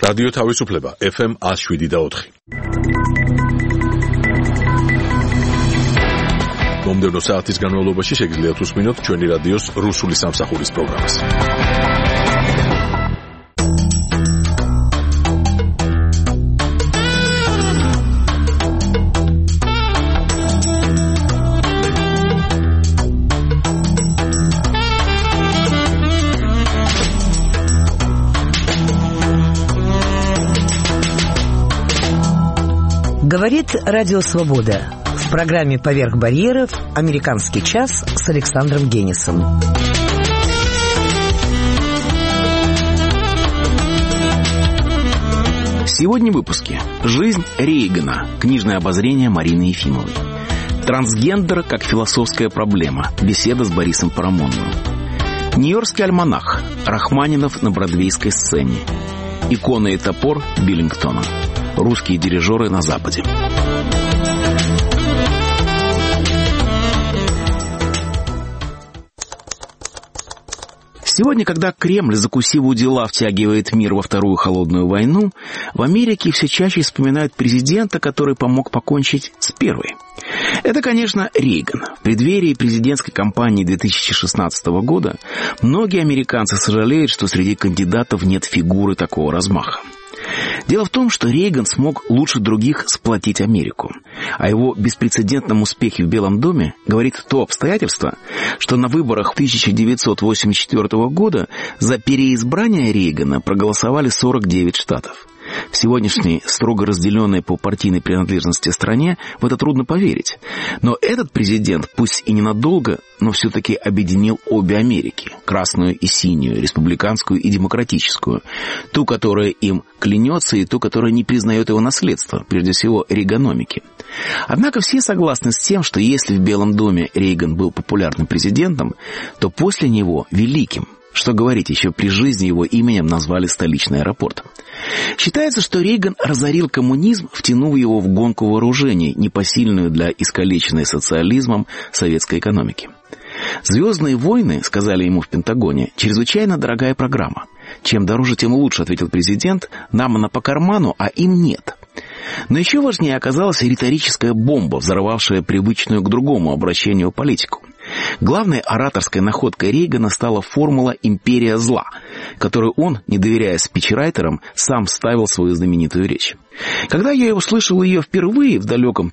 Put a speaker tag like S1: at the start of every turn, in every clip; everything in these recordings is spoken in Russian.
S1: რადიო თავისუფლება FM 107.4. მომდევნო საათის განმავლობაში შეგიძლიათ უსმინოთ ჩვენი რადიოს რუსული სამსახურის პროგრამას.
S2: Говорит Радио Свобода. В программе «Поверх барьеров» «Американский час» с Александром Генисом.
S3: Сегодня в выпуске. Жизнь Рейгана. Книжное обозрение Марины Ефимовой. Трансгендер как философская проблема. Беседа с Борисом Парамоновым. Нью-Йоркский альманах. Рахманинов на бродвейской сцене. Икона и топор Биллингтона. Русские дирижеры на Западе. Сегодня, когда Кремль, закусив у дела, втягивает мир во Вторую холодную войну, в Америке все чаще вспоминают президента, который помог покончить с Первой. Это, конечно, Рейган. В преддверии президентской кампании 2016 года многие американцы сожалеют, что среди кандидатов нет фигуры такого размаха. Дело в том, что Рейган смог лучше других сплотить Америку. О его беспрецедентном успехе в Белом доме говорит то обстоятельство, что на выборах 1984 года за переизбрание Рейгана проголосовали 49 штатов. В сегодняшней строго разделенной по партийной принадлежности стране в это трудно поверить. Но этот президент, пусть и ненадолго, но все-таки объединил обе Америки. Красную и синюю, республиканскую и демократическую. Ту, которая им клянется, и ту, которая не признает его наследство, прежде всего рейганомики. Однако все согласны с тем, что если в Белом доме Рейган был популярным президентом, то после него великим. Что говорить, еще при жизни его именем назвали столичный аэропорт. Считается, что Рейган разорил коммунизм, втянув его в гонку вооружений, непосильную для искалеченной социализмом советской экономики. «Звездные войны», — сказали ему в Пентагоне, — «чрезвычайно дорогая программа. Чем дороже, тем лучше», — ответил президент, — «нам она по карману, а им нет». Но еще важнее оказалась риторическая бомба, взорвавшая привычную к другому обращению политику. Главной ораторской находкой Рейгана стала формула «империя зла», которую он, не доверяя спичрайтерам, сам вставил в свою знаменитую речь. Когда я услышал ее впервые в далеком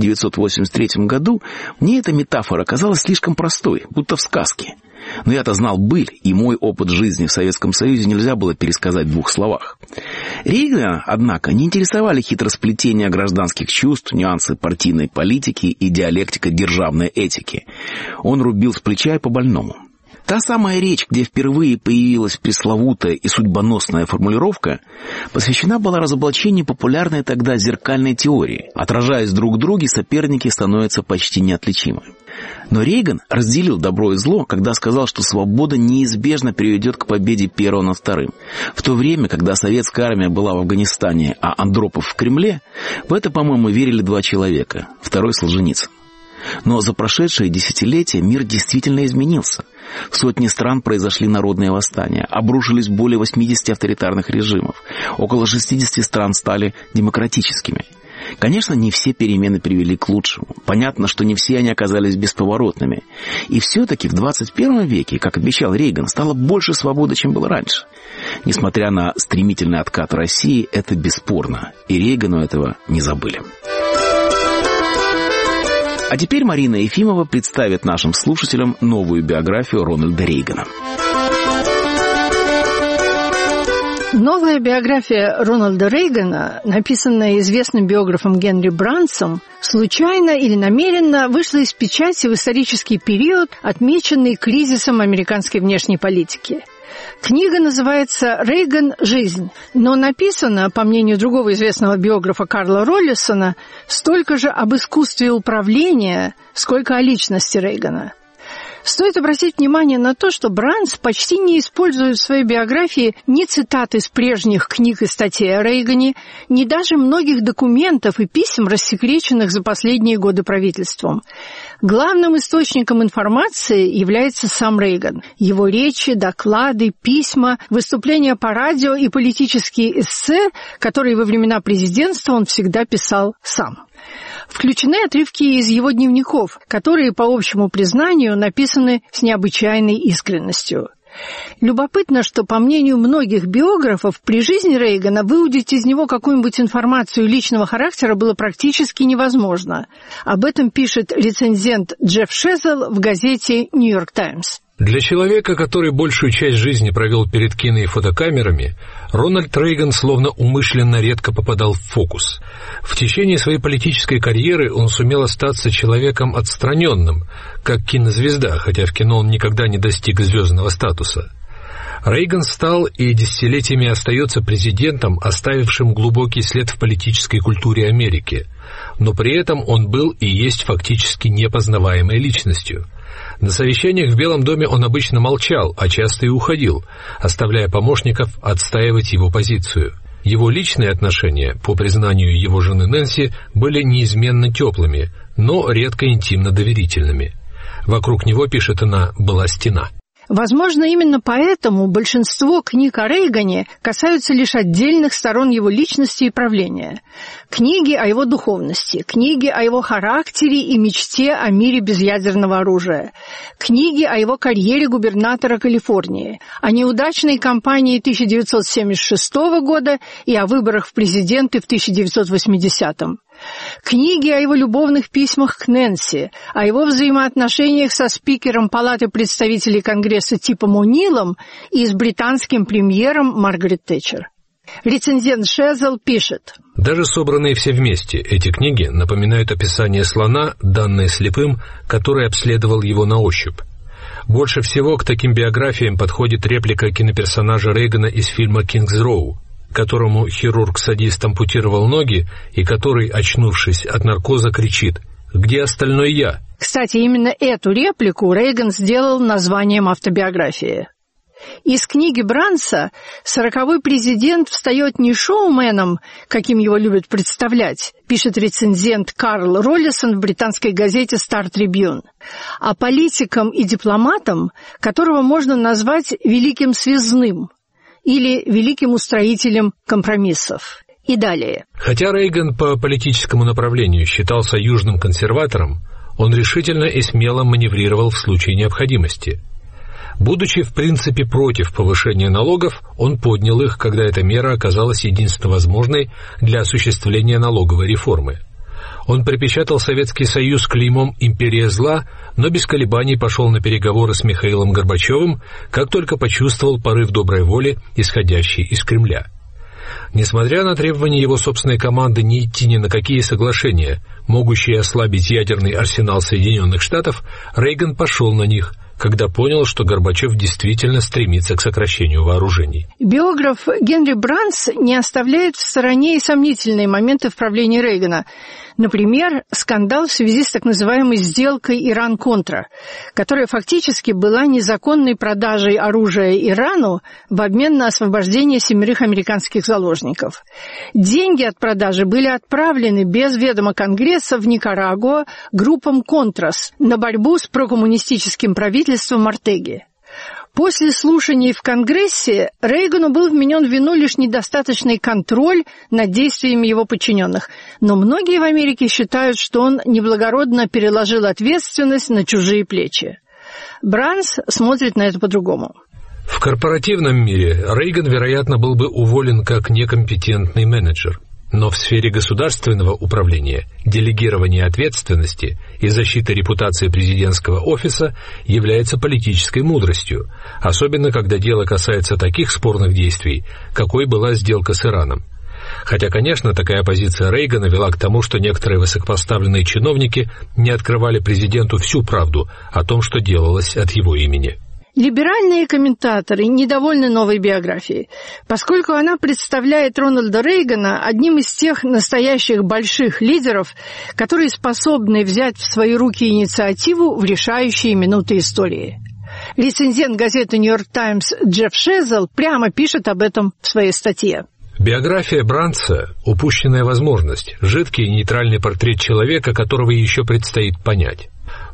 S3: 1983 году, мне эта метафора казалась слишком простой, будто в сказке. Но я-то знал быль, и мой опыт жизни в Советском Союзе нельзя было пересказать в двух словах. Рейгана, однако, не интересовали хитросплетения гражданских чувств, нюансы партийной политики и диалектика державной этики. Он рубил с плеча и по больному. Та самая речь, где впервые появилась пресловутая и судьбоносная формулировка, посвящена была разоблачению популярной тогда зеркальной теории. Отражаясь друг в друге, соперники становятся почти неотличимы. Но Рейган разделил добро и зло, когда сказал, что свобода неизбежно приведет к победе первого над вторым. В то время, когда советская армия была в Афганистане, а Андропов в Кремле, в это, по-моему, верили два человека. Второй — Солженицын. Но за прошедшие десятилетия мир действительно изменился. В сотни стран произошли народные восстания, обрушились более 80 авторитарных режимов, около 60 стран стали демократическими. Конечно, не все перемены привели к лучшему. Понятно, что не все они оказались бесповоротными. И все-таки в 21 веке, как обещал Рейган, стало больше свободы, чем было раньше. Несмотря на стремительный откат России, это бесспорно. И Рейгану этого не забыли. А теперь Марина Ефимова представит нашим слушателям новую биографию Рональда Рейгана.
S4: Новая биография Рональда Рейгана, написанная известным биографом Генри Брансом, случайно или намеренно вышла из печати в исторический период, отмеченный кризисом американской внешней политики. Книга называется «Рейган. Жизнь», но написана, по мнению другого известного биографа Карла Роллисона, столько же об искусстве управления, сколько о личности Рейгана. Стоит обратить внимание на то, что Бранс почти не использует в своей биографии ни цитат из прежних книг и статей о Рейгане, ни даже многих документов и писем, рассекреченных за последние годы правительством. Главным источником информации является сам Рейган. Его речи, доклады, письма, выступления по радио и политические эссе, которые во времена президентства он всегда писал сам. Включены отрывки из его дневников, которые, по общему признанию, написаны с необычайной искренностью. Любопытно, что, по мнению многих биографов, при жизни Рейгана выудить из него какую-нибудь информацию личного характера было практически невозможно. Об этом пишет рецензент Джефф Шезел в газете «Нью-Йорк Таймс».
S5: Для человека, который большую часть жизни провел перед кино и фотокамерами, Рональд Рейган словно умышленно редко попадал в фокус. В течение своей политической карьеры он сумел остаться человеком отстраненным, как кинозвезда, хотя в кино он никогда не достиг звездного статуса. Рейган стал и десятилетиями остается президентом, оставившим глубокий след в политической культуре Америки, но при этом он был и есть фактически непознаваемой личностью. На совещаниях в Белом доме он обычно молчал, а часто и уходил, оставляя помощников отстаивать его позицию. Его личные отношения, по признанию его жены Нэнси, были неизменно теплыми, но редко интимно доверительными. Вокруг него, пишет она, была стена.
S4: Возможно, именно поэтому большинство книг о Рейгане касаются лишь отдельных сторон его личности и правления. Книги о его духовности, книги о его характере и мечте о мире без ядерного оружия, книги о его карьере губернатора Калифорнии, о неудачной кампании 1976 года и о выборах в президенты в 1980-м. Книги о его любовных письмах к Нэнси, о его взаимоотношениях со спикером Палаты представителей Конгресса Типом О'Нилом и с британским премьером Маргарет Тэтчер. Рецензент Шезел пишет:
S5: «Даже собранные все вместе, эти книги напоминают описание слона, данное слепым, который обследовал его на ощупь. Больше всего к таким биографиям подходит реплика киноперсонажа Рейгана из фильма «Кингс Роу», которому хирург-садист ампутировал ноги и который, очнувшись от наркоза, кричит: «Где остальной я?».
S4: Кстати, именно эту реплику Рейган сделал названием автобиографии. Из книги Бранца 40-й президент встает не шоуменом, каким его любят представлять, пишет рецензент Карл Роллисон в британской газете Star Tribune, а политиком и дипломатом, которого можно назвать великим связным или великим устроителем компромиссов. И далее.
S5: Хотя Рейган по политическому направлению считался южным консерватором, он решительно и смело маневрировал в случае необходимости. Будучи в принципе против повышения налогов, он поднял их, когда эта мера оказалась единственно возможной для осуществления налоговой реформы. Он припечатал Советский Союз клеймом «империя зла», но без колебаний пошел на переговоры с Михаилом Горбачевым, как только почувствовал порыв доброй воли, исходящий из Кремля. Несмотря на требования его собственной команды не идти ни на какие соглашения, могущие ослабить ядерный арсенал Соединенных Штатов, Рейган пошел на них, когда понял, что Горбачев действительно стремится к сокращению вооружений.
S4: Биограф Генри Бранц не оставляет в стороне и сомнительные моменты в правлении Рейгана. Например, скандал в связи с так называемой сделкой Иран-Контра, которая фактически была незаконной продажей оружия Ирану в обмен на освобождение 7 американских заложников. Деньги от продажи были отправлены без ведома Конгресса в Никарагуа группам «Контрас» на борьбу с прокоммунистическим правительством Ортеги. После слушаний в Конгрессе Рейгану был вменен в вину лишь недостаточный контроль над действиями его подчиненных, но многие в Америке считают, что он неблагородно переложил ответственность на чужие плечи. Бранц смотрит на это по-другому.
S5: В корпоративном мире Рейган, вероятно, был бы уволен как некомпетентный менеджер. Но в сфере государственного управления, делегирования ответственности и защиты репутации президентского офиса является политической мудростью, особенно когда дело касается таких спорных действий, какой была сделка с Ираном. Хотя, конечно, такая позиция Рейгана вела к тому, что некоторые высокопоставленные чиновники не открывали президенту всю правду о том, что делалось от его имени.
S4: Либеральные комментаторы недовольны новой биографией, поскольку она представляет Рональда Рейгана одним из тех настоящих больших лидеров, которые способны взять в свои руки инициативу в решающие минуты истории. Рецензент газеты «Нью-Йорк Таймс» Джефф Шезел прямо пишет об этом в своей статье.
S5: Биография Бранца – упущенная возможность, жидкий и нейтральный портрет человека, которого еще предстоит понять.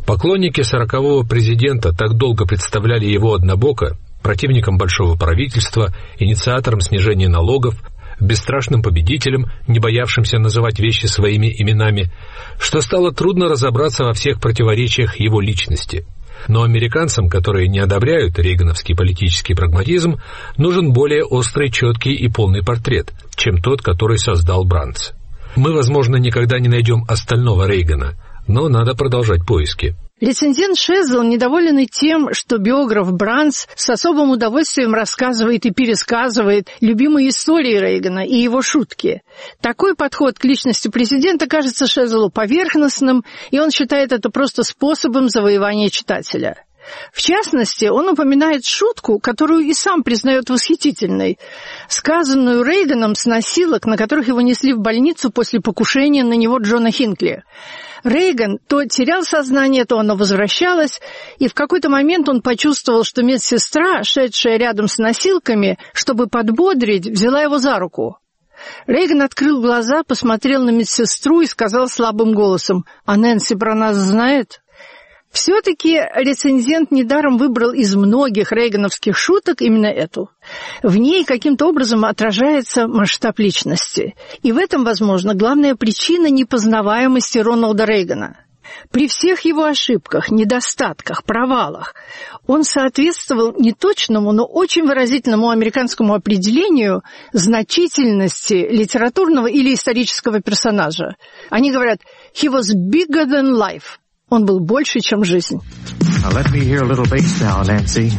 S5: Поклонники 40-го президента так долго представляли его однобоко, противником большого правительства, инициатором снижения налогов, бесстрашным победителем, не боявшимся называть вещи своими именами, что стало трудно разобраться во всех противоречиях его личности. Но американцам, которые не одобряют рейгановский политический прагматизм, нужен более острый, четкий и полный портрет, чем тот, который создал Брандс. Мы, возможно, никогда не найдем остального Рейгана, но надо продолжать поиски.
S4: Рецензент Шезл недоволен и тем, что биограф Брандс с особым удовольствием рассказывает и пересказывает любимые истории Рейгана и его шутки. Такой подход к личности президента кажется Шезлу поверхностным, и он считает это просто способом завоевания читателя. В частности, он упоминает шутку, которую и сам признает восхитительной, сказанную Рейганом с носилок, на которых его несли в больницу после покушения на него Джона Хинкли. Рейган то терял сознание, то оно возвращалось, и в какой-то момент он почувствовал, что медсестра, шедшая рядом с носилками, чтобы подбодрить, взяла его за руку. Рейган открыл глаза, посмотрел на медсестру и сказал слабым голосом: «А Нэнси про нас знает?» Все-таки рецензент недаром выбрал из многих рейгановских шуток именно эту. В ней каким-то образом отражается масштаб личности. И в этом, возможно, главная причина непознаваемости Рональда Рейгана. При всех его ошибках, недостатках, провалах он соответствовал неточному, но очень выразительному американскому определению значительности литературного или исторического персонажа. Они говорят «he was bigger than life». Он был больше, чем жизнь.
S6: Let me hear a little bass now, Nancy.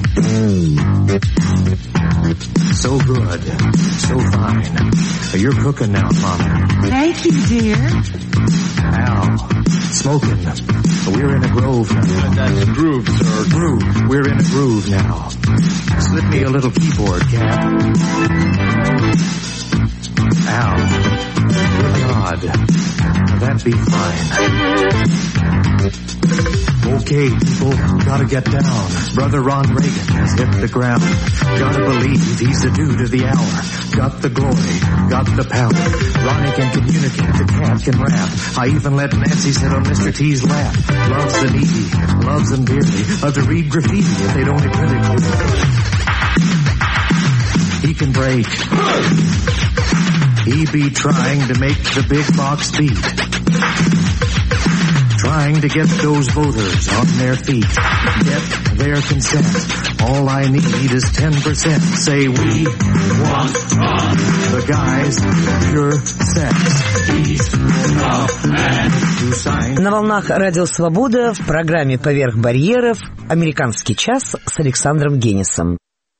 S6: So good, so fine. You're cooking now, Mama.
S7: Thank you, dear.
S6: Al, smoking. We're in a groove now.
S1: That's a groove, sir.
S6: Groove. We're in a groove now. Slip me a little keyboard, Cap. Al, good God. That'd be fine. Okay, people, gotta get down. Brother Ron Reagan has hit the ground. Gotta believe he's the dude of the hour. Got the glory, got the power. Ronnie can communicate, the cat can rap. I even let Nancy sit on Mr. T's lap. Loves the needy, loves them dearly. Love to read graffiti if they'd only print it clearly. He can break. He be trying to make the big box beat. Trying to get those voters on their feet. Get their consent. All I need is 10%. Say we want the guys pure sex. He's the man who signed.
S2: На волнах Радио Свобода в программе «Поверх барьеров» «Американский час» с Александром Генисом.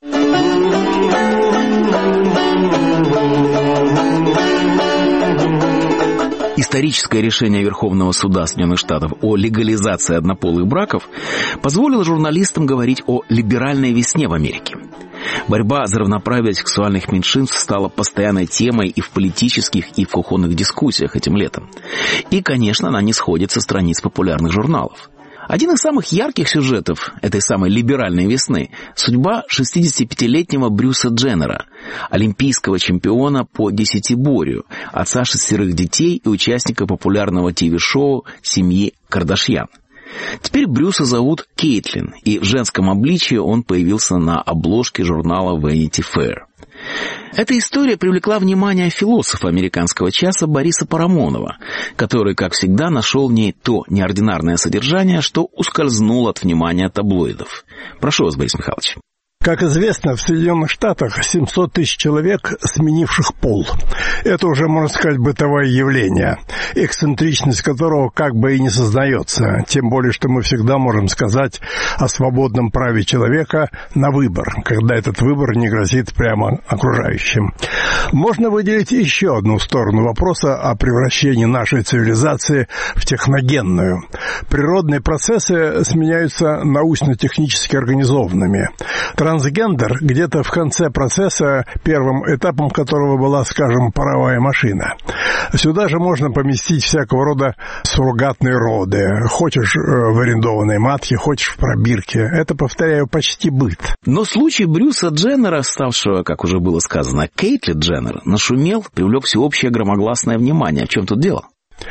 S3: Историческое решение Верховного суда Соединенных Штатов о легализации однополых браков позволило журналистам говорить о либеральной весне в Америке. Борьба за равноправие сексуальных меньшинств стала постоянной темой и в политических, и в кухонных дискуссиях этим летом. И, конечно, она не сходит со страниц популярных журналов. Один из самых ярких сюжетов этой самой либеральной весны – судьба 65-летнего Брюса Дженнера, олимпийского чемпиона по десятиборью, отца 6 детей и участника популярного ТВ-шоу семьи Кардашьян. Теперь Брюса зовут Кейтлин, и в женском обличии он появился на обложке журнала Vanity Fair. Эта история привлекла внимание философа американского часа Бориса Парамонова, который, как всегда, нашел в ней то неординарное содержание, что ускользнуло от внимания таблоидов. Прошу вас, Борис Михайлович.
S8: Как известно, в Соединенных Штатах 700 тысяч человек, сменивших пол. Это уже, можно сказать, бытовое явление, эксцентричность которого как бы и не сознается. Тем более, что мы всегда можем сказать о свободном праве человека на выбор, когда этот выбор не грозит прямо окружающим. Можно выделить еще одну сторону вопроса о превращении нашей цивилизации в техногенную. Природные процессы сменяются научно-технически организованными. Трансгендер где-то в конце процесса, первым этапом которого была, скажем, паровая машина. Сюда же можно поместить всякого рода суррогатные роды. Хочешь в арендованной матке, хочешь в пробирке. Это, повторяю, почти быт.
S3: Но случай Брюса Дженнера, ставшего, как уже было сказано, Кейтлин Дженнер, нашумел, привлек всеобщее громогласное внимание. В чем тут дело?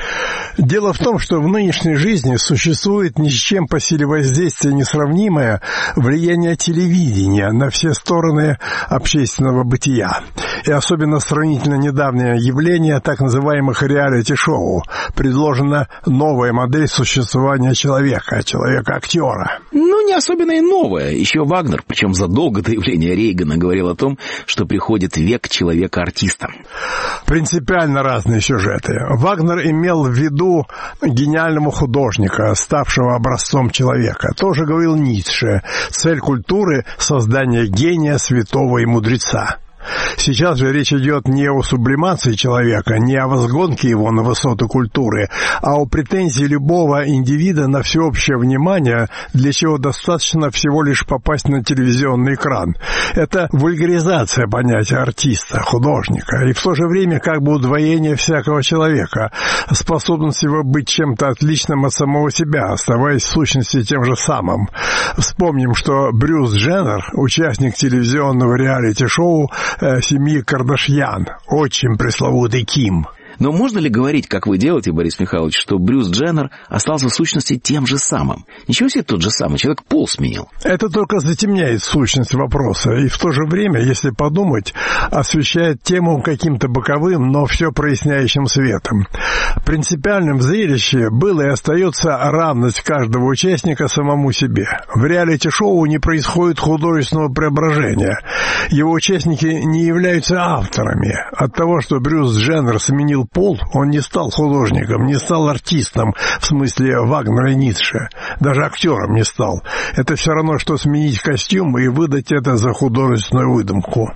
S8: Дело в том, что в нынешней жизни существует ни с чем по силе воздействия несравнимое влияние телевидения на все стороны общественного бытия. И особенно сравнительно недавнее явление так называемых реалити-шоу. Предложена новая модель существования человека-актера.
S3: Ну, не особенно и новая. Еще Вагнер, причем задолго до явления Рейгана, говорил о том, что приходит век человека-артиста.
S8: Принципиально разные сюжеты. Вагнер имел в виду гениального художника, ставшего образцом человека. Тоже говорил Ницше. Цель культуры — создание гения, святого и мудреца. Сейчас же речь идет не о сублимации человека, не о возгонке его на высоты культуры, а о претензии любого индивида на всеобщее внимание, для чего достаточно всего лишь попасть на телевизионный экран. Это вульгаризация понятия артиста, художника, и в то же время как бы удвоение всякого человека, способность его быть чем-то отличным от самого себя, оставаясь в сущности тем же самым. Вспомним, что Брюс Дженнер, участник телевизионного реалити-шоу семьи Кардашьян, отчим пресловутый Ким.
S3: Но можно ли говорить, как вы делаете, Борис Михайлович, что Брюс Дженнер остался в сущности тем же самым? Ничего себе тот же самый, человек пол сменил.
S8: Это только затемняет сущность вопроса, и в то же время, если подумать, освещает тему каким-то боковым, но все проясняющим светом. Принципиальным в зрелище было и остается равность каждого участника самому себе. В реалити-шоу не происходит художественного преображения. Его участники не являются авторами. От того, что Брюс Дженнер сменил пол, он не стал художником, не стал артистом, в смысле Вагнера и Ницше. Даже актером не стал. Это все равно, что сменить костюм и выдать это за художественную выдумку.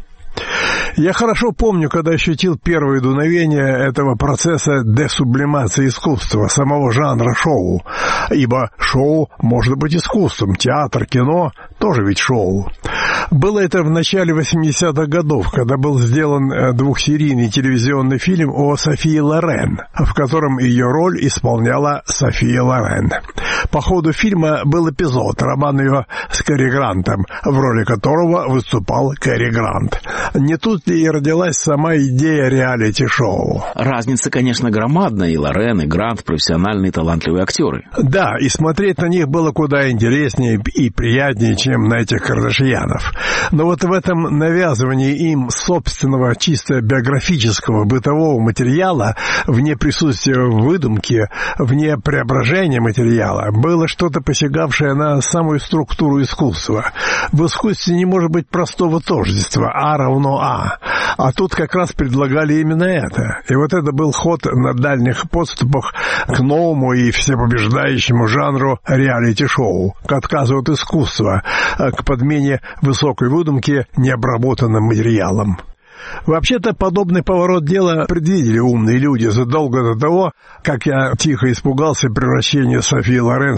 S8: Я хорошо помню, когда ощутил первые дуновения этого процесса десублимации искусства, самого жанра шоу. Ибо шоу может быть искусством, театр, кино тоже ведь шоу. Было это в начале 80-х годов, когда был сделан двухсерийный телевизионный фильм о Софии Лорен, в котором ее роль исполняла София Лорен. По ходу фильма был эпизод, роман ее с Кэрри Грантом, в роли которого выступал Кэрри Грант. Не тут ли и родилась сама идея реалити-шоу?
S3: Разница, конечно, громадная. И Лорен, и Грант — профессиональные талантливые актеры.
S8: Да, и смотреть на них было куда интереснее и приятнее, чем на этих Кардашьянов. Но вот в этом навязывании им собственного чисто биографического бытового материала, вне присутствия выдумки, вне преображения материала, было что-то посягавшее на самую структуру искусства. В искусстве не может быть простого тождества «А равно А». А тут как раз предлагали именно это. И вот это был ход на дальних подступах к новому и всепобеждающему жанру реалити-шоу, к отказу от искусства, к подмене высокой выдумки необработанным материалом. Вообще-то подобный поворот дела предвидели умные люди задолго до того, как я тихо испугался превращения Софии Лорен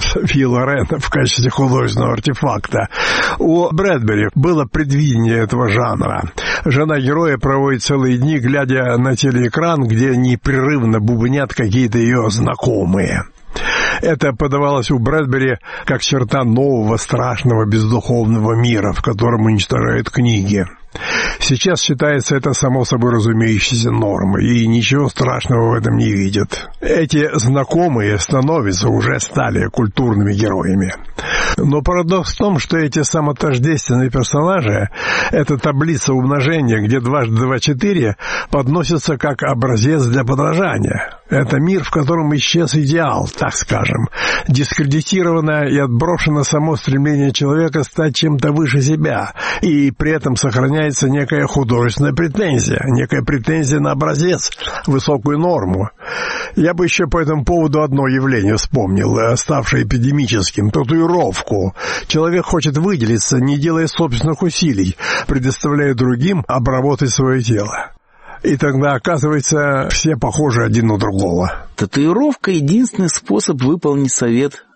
S8: в качестве художественного артефакта. У Брэдбери было предвидение этого жанра. Жена героя проводит целые дни, глядя на телеэкран, где непрерывно бубнят какие-то ее знакомые. Это подавалось у Брэдбери как черта нового, страшного, бездуховного мира, в котором уничтожают книги. Сейчас считается это само собой разумеющейся нормой, и ничего страшного в этом не видят. Эти знакомые уже стали культурными героями. Но парадокс в том, что эти самотождественные персонажи, эта таблица умножения, где 2 × 2 = 4, подносится как образец для подражания. Это мир, в котором исчез идеал, так скажем. Дискредитировано и отброшено само стремление человека стать чем-то выше себя, и при этом сохраняется некая художественная претензия, некая претензия на образец, высокую норму. Я бы еще по этому поводу одно явление вспомнил, ставшее эпидемическим — татуировку. Человек хочет выделиться, не делая собственных усилий, предоставляя другим обработать свое тело. И тогда, оказывается, все похожи один на другого.
S3: Татуировка — единственный способ выполнить совет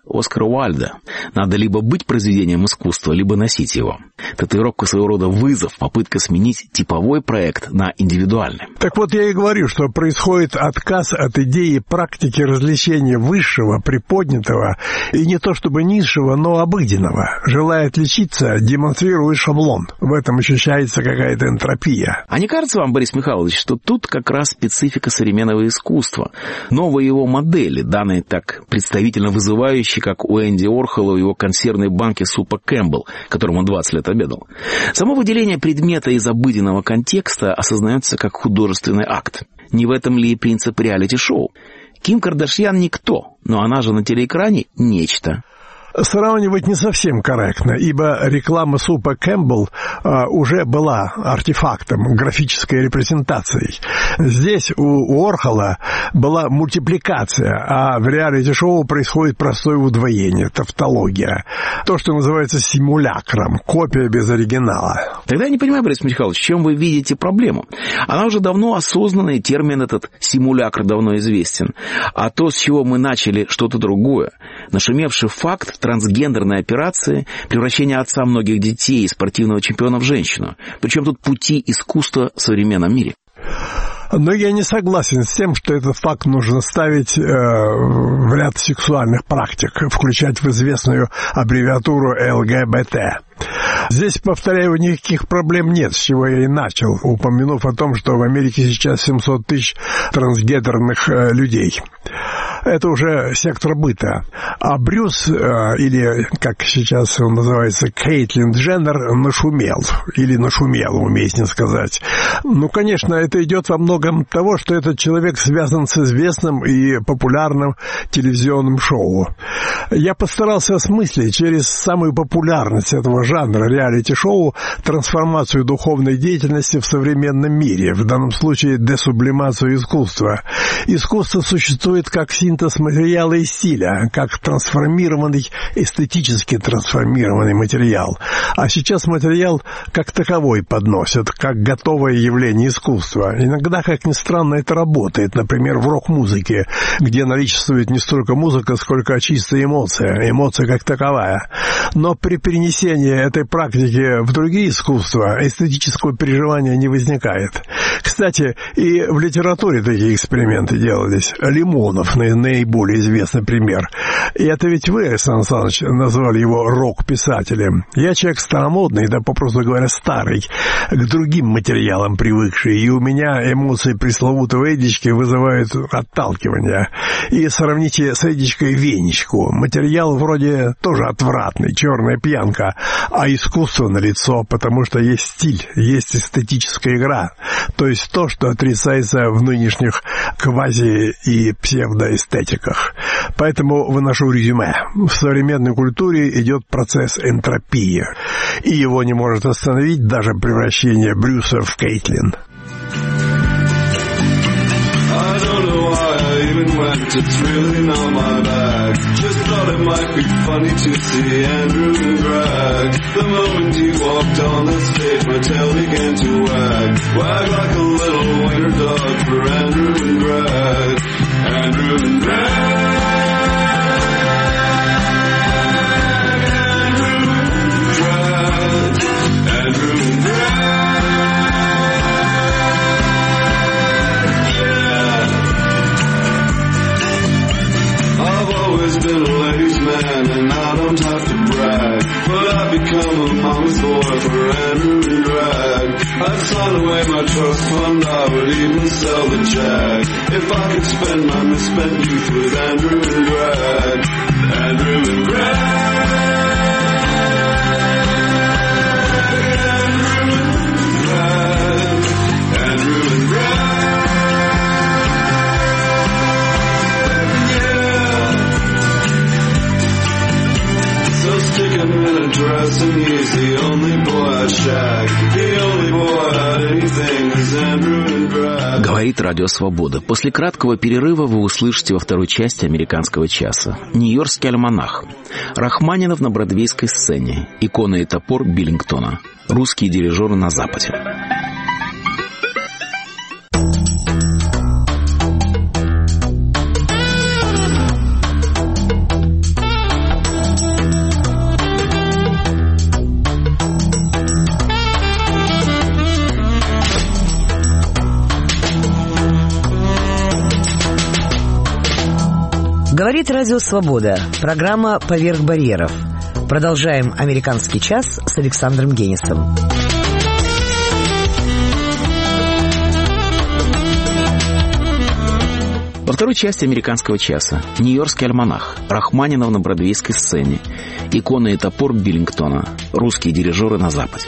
S3: Оскара Уайльда. Надо либо быть произведением искусства, либо носить его. Татуировка своего рода вызов, попытка сменить типовой проект на индивидуальный.
S8: Так вот, я и говорю, что происходит отказ от идеи практики развлечения высшего, приподнятого, и не то чтобы низшего, но обыденного. Желая отличиться, демонстрируя шаблон. В этом ощущается какая-то энтропия.
S3: А не кажется вам, Борис Михайлович, что тут как раз специфика современного искусства? Новые его модели, данные так представительно вызывающие, как у Энди Уорхола в его консервной банке супа Кэмпбелл, которым он 20 лет обедал. Само выделение предмета из обыденного контекста осознается как художественный акт. Не в этом ли и принцип реалити-шоу? Ким Кардашьян никто, но она же на телеэкране нечто.
S8: Сравнивать не совсем корректно, ибо реклама супа Кэмпбелл уже была артефактом, графической репрезентацией. Здесь у Уорхола была мультипликация, а в реалити-шоу происходит простое удвоение, тавтология. То, что называется симулякром, копия без оригинала.
S3: Тогда я не понимаю, Борис Михайлович, в чем вы видите проблему? Она уже давно осознанна, и термин этот «симулякр» давно известен. А то, с чего мы начали, что-то другое. Нашумевший факт трансгендерной операции, превращение отца многих детей и спортивного чемпиона в женщину. Причем тут пути искусства в современном мире.
S8: Но я не согласен с тем, что этот факт нужно ставить в ряд сексуальных практик, включать в известную аббревиатуру ЛГБТ. Здесь, повторяю, никаких проблем нет, с чего я и начал, упомянув о том, что в Америке сейчас 700 тысяч трансгендерных людей. Это уже сектор быта. А Брюс, или, как сейчас он называется, Кейтлин Дженнер, нашумел. Или нашумел, уместнее сказать. Ну, конечно, это идет во многом того, что этот человек связан с известным и популярным телевизионным шоу. Я постарался осмыслить через самую популярность этого жанра реалити-шоу трансформацию духовной деятельности в современном мире, в данном случае десублимацию искусства. Искусство существует как синтез материала и стиля, как трансформированный, эстетически трансформированный материал. А сейчас материал как таковой подносят, как готовое явление искусства. Иногда, как ни странно, это работает. Например, в рок-музыке, где наличествует не столько музыка, сколько чистая эмоция. Эмоция как таковая. Но при перенесении этой практики в другие искусства эстетического переживания не возникает. Кстати, и в литературе такие эксперименты делались. Лимонов наиболее известный пример. И это ведь вы, Александр Александрович, назвали его рок-писателем. Я человек старомодный, да, попросту говоря, старый, к другим материалам привыкший, и у меня эмоции пресловутого Эдички вызывают отталкивание. И сравните с Эдичкой Венечку. Материал вроде тоже отвратный, черная пьянка, а искусство налицо, потому что есть стиль, есть эстетическая игра. То есть то, что отрицается в нынешних квази- и псевдоэстетиках. Поэтому выношу резюме. В современной культуре идет процесс энтропии, и его не может остановить даже превращение Брюса в Кейтлин.
S7: It's really not my bag. Just thought it might be funny to see Andrew and Greg. The moment he walked on the stage, my tail began to wag. Wag like a little wiener dog for Andrew and Greg. Andrew and Greg. Andrew and Greg. Been a ladies' man and I don't have to brag, but I've become a mama's boy for Andrew and Greg. I'd sign away my trust fund, I would even sell the Jag if I could spend my misspent youth with Andrew and Greg. Andrew and Greg. Andrew and Greg. Dress and he's the only boy I'd shag. The only boy I'd anything is Andrew and Greg.
S3: Говорит Радио Свобода. После краткого перерыва вы услышите во второй части «Американского часа» Нью-Йоркский альманах, Рахманинов на бродвейской сцене, Икона и топор Биллингтона, русские дирижеры на Западе.
S2: Говорит Радио Свобода. Программа «Поверх барьеров». Продолжаем «Американский час» с Александром Генисом.
S3: Во второй части «Американского часа» Нью-Йоркский альманах, Рахманинов на бродвейской сцене, икона и топор Биллингтона, русские дирижеры на Западе.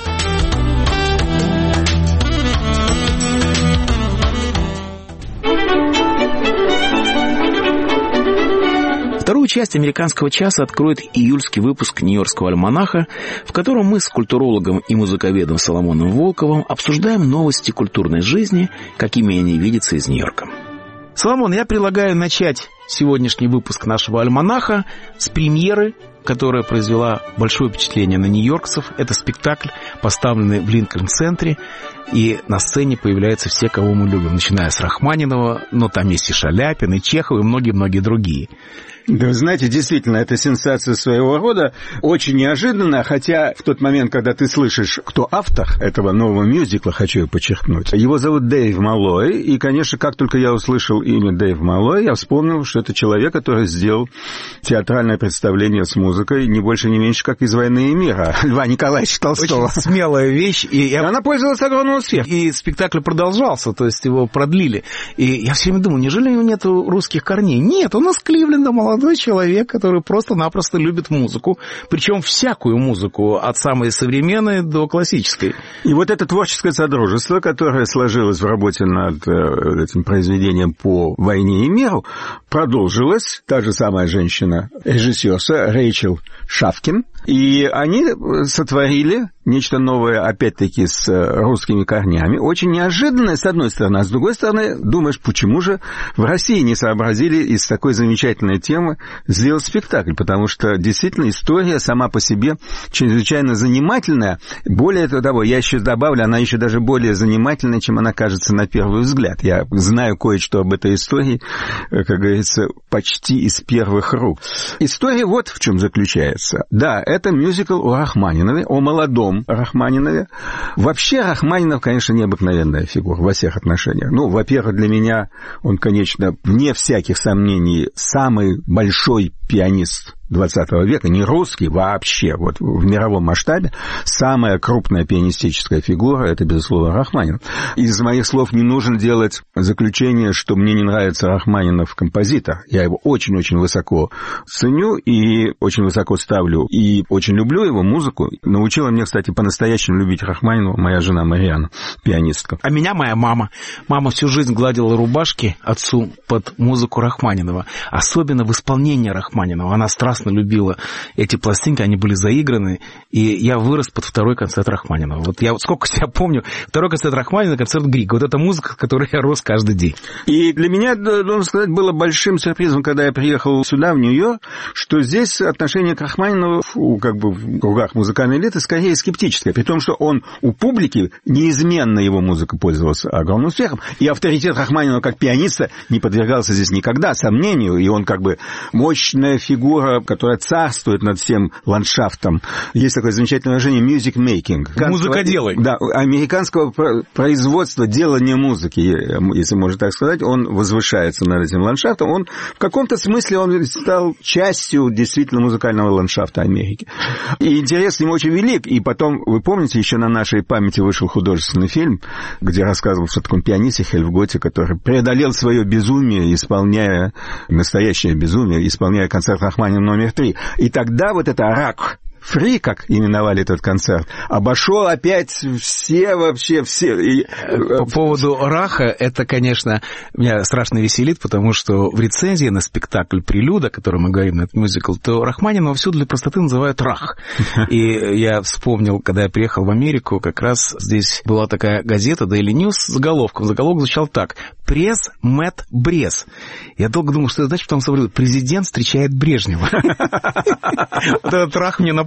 S3: Вторую часть «Американского часа» откроет июльский выпуск Нью-Йоркского альманаха, в котором мы с культурологом и музыковедом Соломоном Волковым обсуждаем новости культурной жизни, какими они видятся из Нью-Йорка. Соломон, я предлагаю начать сегодняшний выпуск нашего альманаха с премьеры, которая произвела большое впечатление на нью-йоркцев. Это спектакль, поставленный в Линкольн-центре, и на сцене появляются все, кого мы любим, начиная с Рахманинова, но там есть и Шаляпин, и Чехов, и многие-многие другие.
S9: Да, вы знаете, действительно, это сенсация своего рода, очень неожиданная, хотя в тот момент, когда ты слышишь, кто автор этого нового мюзикла, хочу подчеркнуть, его зовут Дэйв Маллой, и, конечно, как только я услышал имя Дэйв Маллой, я вспомнил, что это человек, который сделал театральное представление с музыкой не больше, не меньше, как из «Войны и мира» Льва Николаевича Толстого.
S3: Очень смелая вещь. И
S9: она пользовалась огромным успехом.
S3: И спектакль продолжался, то есть его продлили. И я все время думал, неужели у него нет русских корней? Нет, он из Кливленда, молодой человек, который просто-напросто любит музыку, причем всякую музыку, от самой современной до классической.
S9: И вот это творческое содружество, которое сложилось в работе над этим произведением по «Войне и миру», продолжилось. Та же самая женщина, режиссерша Рэйчел Шафкин, и они сотворили нечто новое, опять-таки, с русскими корнями. Очень неожиданное, с одной стороны. А с другой стороны, думаешь, почему же в России не сообразили из такой замечательной темы сделать спектакль? Потому что, действительно, история сама по себе чрезвычайно занимательная. Более того, я еще добавлю, она еще даже более занимательная, чем она кажется на первый взгляд. Я знаю кое-что об этой истории, как говорится, почти из первых рук. История вот в чем заключается. Да, это мюзикл о Рахманинове, о молодом Рахманинове. Вообще Рахманинов, конечно, необыкновенная фигура во всех отношениях. Ну, во-первых, для меня он, конечно, вне всяких сомнений, самый большой пианист 20 века, не русский вообще, вот в мировом масштабе, самая крупная пианистическая фигура, это, безусловно, Рахманинов. Из моих слов не нужно делать заключение, что мне не нравится Рахманинов композитор. Я его очень-очень высоко ценю и очень высоко ставлю, и очень люблю его музыку. Научила меня, кстати, по-настоящему любить Рахманинова моя жена Марьяна, пианистка.
S3: А меня моя мама. Мама всю жизнь гладила рубашки отцу под музыку Рахманинова, особенно в исполнении Рахманинова. Она страстно любила эти пластинки, они были заиграны, и я вырос под второй концерт Рахманинова. Вот я сколько себя помню, второй концерт Рахманинова, концерт Грига. Вот это музыка, с которой я рос каждый день.
S9: И для меня, должен сказать, было большим сюрпризом, когда я приехал сюда, в Нью-Йорк, что здесь отношение к Рахманинову, как бы в кругах музыкальной элиты, скорее скептическое, при том, что он у публики неизменно его музыка пользовалась огромным успехом, и авторитет Рахманинова как пианиста не подвергался здесь никогда сомнению, и он как бы мощная фигура, которая царствует над всем ландшафтом. Есть такое замечательное выражение music making.
S3: Музыкоделай.
S9: Да, американского производства, делания музыки, если можно так сказать, он возвышается над этим ландшафтом. Он в каком-то смысле он стал частью действительно музыкального ландшафта Америки. И интерес к нему очень велик. И потом, вы помните, еще на нашей памяти вышел художественный фильм, где рассказывался о таком пианисте Хельфготе, который преодолел свое безумие, исполняя настоящее безумие, исполняя концерт Рахманинова номер 3. И тогда вот это «Рак Фри», как именовали этот концерт, обошел опять все вообще, все.
S3: По поводу Раха, это, конечно, меня страшно веселит, потому что в рецензии на спектакль «Прелюда», о котором мы говорим, на этот мюзикл, то Рахманинова всюду для простоты называют Рах. И я вспомнил, когда я приехал в Америку, как раз здесь была такая газета Daily News с заголовком. Заголовок звучал так: «Пресс Мэтт Брез». Я долго думал, что это значит, потом говорю: «Президент встречает Брежнева». Вот этот Рах мне напомнил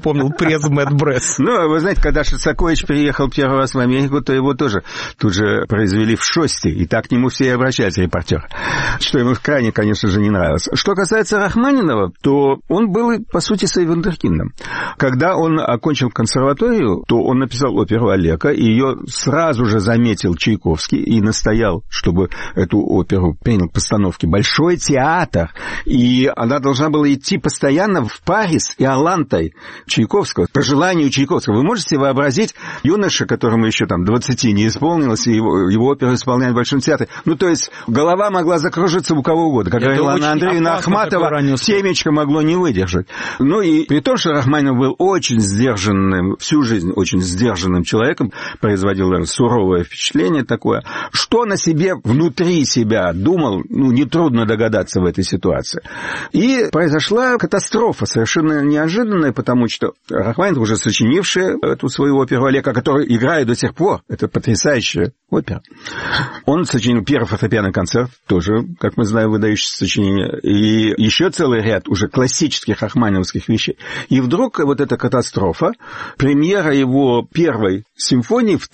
S3: вспомнил пресс Мэтт Бресс.
S9: Ну, вы знаете, когда Шостакович приехал первый раз в Америку, то его тоже тут же произвели в Шосте, и так к нему все и обращались, репортеры, что ему крайне, конечно же, не нравилось. Что касается Рахманинова, то он был, по сути, своим вундеркиндом. Когда он окончил консерваторию, то он написал оперу «Олега», и ее сразу же заметил Чайковский и настоял, чтобы эту оперу принял к постановке большой театр, и она должна была идти постоянно в паре с Иолантой Чайковского, по желанию Чайковского. Вы можете себе вообразить юноша, которому еще там 20 не исполнилось, и его оперу исполняют в Большом театре. Ну, то есть голова могла закружиться у кого угодно. Как говорила Анна Андреевна Ахматова, семечко могло не выдержать. Ну, и при том, что Рахманинов был очень сдержанным, всю жизнь очень сдержанным человеком, производил даже суровое впечатление такое, что он о себе внутри себя думал, ну, нетрудно догадаться в этой ситуации. И произошла катастрофа, совершенно неожиданная, потому что Рахманинов, уже сочинивший эту свою оперу «Олега», которую играет до сих пор, это потрясающая опера, он сочинил первый фортепианный концерт, тоже, как мы знаем, выдающееся сочинение, и еще целый ряд уже классических рахманиновских вещей. И вдруг вот эта катастрофа, премьера его первой симфонии в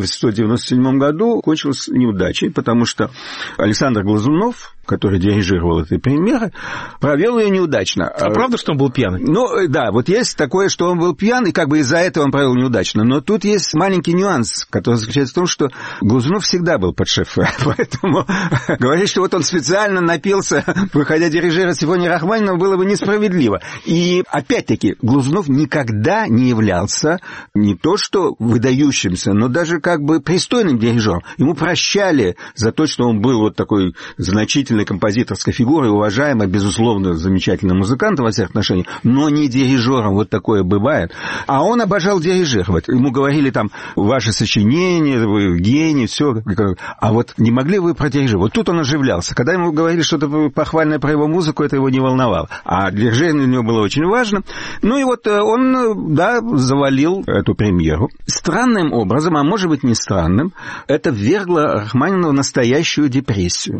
S9: 1897 году кончилась неудачей, потому что Александр Глазунов, который дирижировал этой премьерой, провел ее неудачно.
S3: А правда, что он был пьяный?
S9: Ну, да, вот есть такое, что он был пьян, и как бы из-за этого он провел неудачно. Но тут есть маленький нюанс, который заключается в том, что Глазунов всегда был под шефе, поэтому говорить, что вот он специально напился, выходя дирижировать симфонию Рахманинова, было бы несправедливо. И, опять-таки, Глазунов никогда не являлся не то что выдающимся, но даже как бы пристойным дирижером. Ему прощали за то, что он был вот такой значительной композиторской фигурой, уважаемой, безусловно, замечательным музыкантом во всех отношениях, но не дирижером, вот такое бывает. А он обожал дирижировать. Ему говорили там, ваши сочинения, вы гений, все. А вот не могли вы продирижировать? Вот тут он оживлялся. Когда ему говорили что-то похвальное про его музыку, это его не волновало. А дирижирование для него было очень важно. Ну и вот он, да, завалил эту премьеру. Странным образом, а может быть не странным, это ввергло Рахманинова в настоящую депрессию.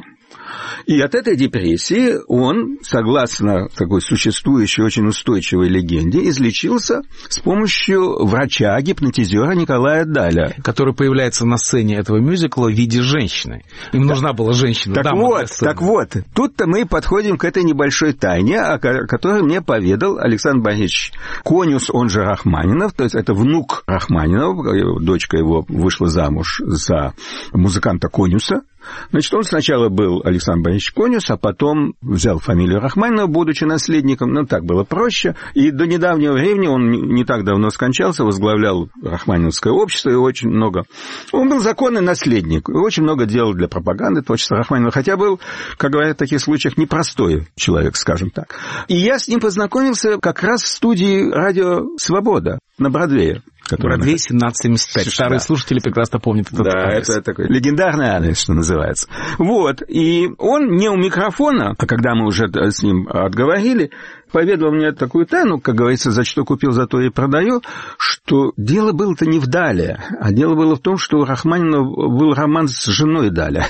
S9: И от этой депрессии он, согласно такой существующей очень устойчивой легенде, излечился с помощью врача-гипнотизера Николая Даля.
S3: Который появляется на сцене этого мюзикла в виде женщины. Им нужна была женщина.
S9: Так вот, тут-то мы подходим к этой небольшой тайне, о которой мне поведал Александр Борисович Конюс, он же Рахманинов, то есть это внук Рахманинова, дочка его вышла замуж за музыканта Конюса. Значит, он сначала был Александр Борисович Конюс, а потом взял фамилию Рахманинова, будучи наследником, но так было проще. И до недавнего времени, он не так давно скончался, возглавлял Рахманиновское общество, и очень много... Он был законный наследник, и очень много делал для пропаганды творчества Рахманинова, хотя был, как говорят в таких случаях, непростой человек, скажем так. И я с ним познакомился как раз в студии «Радио Свобода» на Бродвее.
S3: Бродвей 1775. Старые слушатели прекрасно помнят этот адрес.
S9: Это такой легендарный адрес, что называется. Вот, и он не у микрофона, а когда мы уже с ним отговорили, поведал мне такую тайну, как говорится, за что купил, за то и продаю, что дело было-то не в Дале, а дело было в том, что у Рахманинова был роман с женой Даля.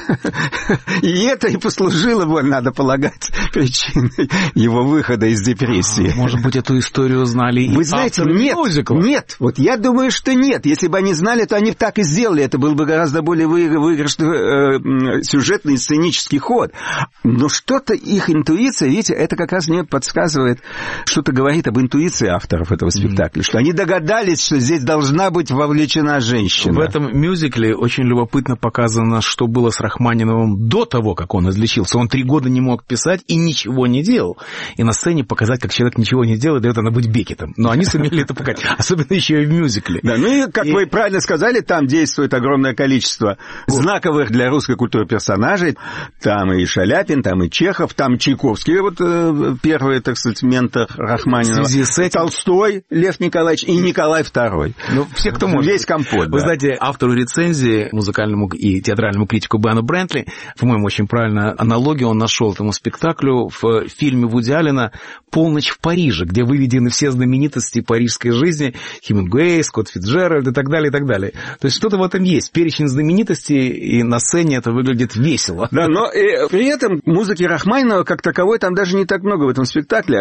S9: И это и послужило, надо полагать, причиной его выхода из депрессии.
S3: Может быть, эту историю знали и авторы мюзикла?
S9: Нет, вот я думаю, что нет. Если бы они знали, то они бы так и сделали. Это был бы гораздо более выигрышный сюжетный сценический ход. Но что-то их интуиция, видите, это как раз мне подсказывает, что-то говорит об интуиции авторов этого спектакля, что они догадались, что здесь должна быть вовлечена женщина.
S3: В этом мюзикле очень любопытно показано, что было с Рахманиновым до того, как он излечился. Он 3 года не мог писать и ничего не делал. И на сцене показать, как человек ничего не делает, это надо быть Беккетом. Но они сумели это показать, особенно еще и в мюзикле.
S9: Да, ну и, как вы правильно сказали, там действует огромное количество знаковых для русской культуры персонажей. Там и Шаляпин, там и Чехов, там Чайковский, вот первый, так сказать, ментор Рахманинова.
S3: В связи с этим...
S9: Толстой Лев Николаевич и Николай II.
S3: Ну, все, кто может.
S9: Весь компот.
S3: Вы знаете, автору рецензии, музыкальному и театральному критику Бену Брентли, по-моему, очень правильно аналогию он нашел этому спектаклю в фильме Вуди Аллена «Полночь в Париже», где выведены все знаменитости парижской жизни, Хемингуэй, Скотт Фицджеральд и так далее, и так далее. То есть что-то в этом есть. Перечень знаменитостей, и на сцене это выглядит весело.
S9: Да, но при этом музыки Рахманинова как таковой там даже не так много в этом спектакле.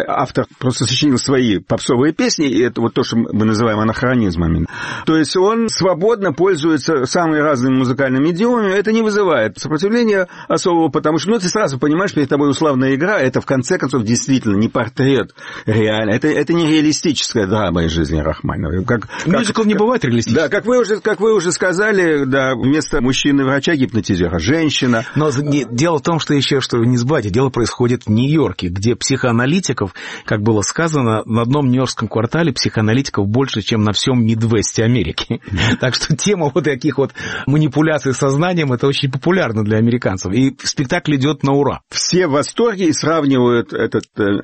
S9: автор просто сочинил свои попсовые песни, и это вот то, что мы называем анахронизмами. То есть он свободно пользуется самыми разными музыкальными идиомами, это не вызывает сопротивления особого, потому что, ты сразу понимаешь, перед тобой условная игра, это, в конце концов, действительно не портрет реально, это не реалистическая драма из жизни Рахманинова.
S3: Мюзикл не бывает реалистическим.
S9: Да, как вы уже сказали, да, вместо мужчины-врача гипнотизера женщина.
S3: Но дело в том, что еще, что не забывайте, дело происходит в Нью-Йорке, где психоаналитиков, как было сказано, на одном нью-йоркском квартале психоаналитиков больше, чем на всем Мидвесте Америки. Так что тема вот таких вот манипуляций сознанием, это очень популярно для американцев. И спектакль идет на ура.
S9: Все в восторге и сравнивают этот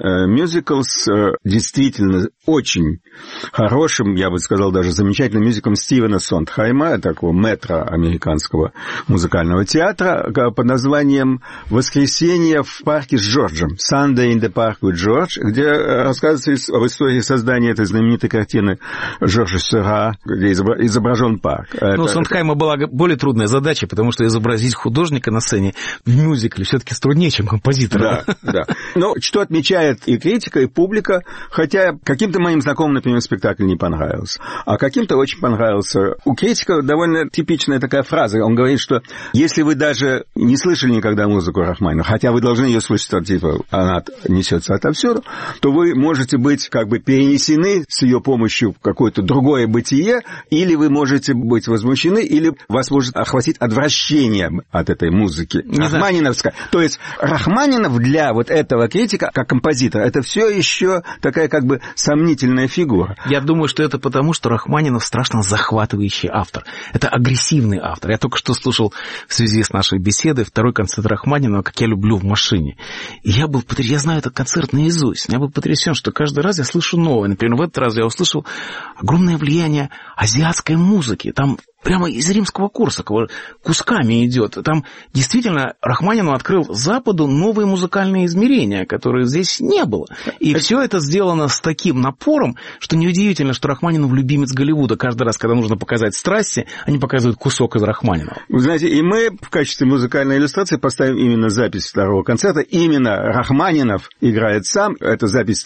S9: мюзикл с действительно очень хорошим, я бы сказал, даже замечательным мюзиклом Стивена Сондхайма, такого мэтра американского музыкального театра, под названием «Воскресенье в парке с Джорджем», «Sunday in the Park with George», где рассказывается об истории создания этой знаменитой картины Жоржа Сюра, где изображен парк.
S3: У Сондхайма была более трудная задача, потому что изобразить художника на сцене в мюзикле все-таки труднее, чем композитора.
S9: Да. Но что отмечает и критика, и публика, хотя каким-то моим знакомым, например, спектакль не понравился, а каким-то очень понравился. У критика довольно типичная такая фраза. Он говорит, что если вы даже не слышали никогда музыку Рахманинова, хотя вы должны ее слышать, типа она несется отовсюду, то вы можете быть как бы перенесены с ее помощью в какое-то другое бытие, или вы можете быть возмущены, или вас может охватить отвращение от этой музыки рахманиновской. То есть Рахманинов для вот этого критика, как композитор, это все еще такая как бы сомнительная фигура.
S3: Я думаю, что это потому, что Рахманинов страшно захватывающий автор. Это агрессивный автор. Я только что слушал в связи с нашей беседой второй концерт Рахманинова «Как я люблю в машине». И я знаю этот концерт наизусть. Я был потрясен, что каждый раз я слышу новое. Например, в этот раз я услышал огромное влияние азиатской музыки. Там прямо из римского Корсакова кусками идет. Там действительно Рахманинов открыл Западу новые музыкальные измерения, которые здесь не было. И все это сделано с таким напором, что неудивительно, что Рахманинов любимец Голливуда. Каждый раз, когда нужно показать страсти, они показывают кусок из Рахманинова.
S9: Вы знаете, и мы в качестве музыкальной иллюстрации поставим именно запись второго концерта. Именно Рахманинов играет сам. Это запись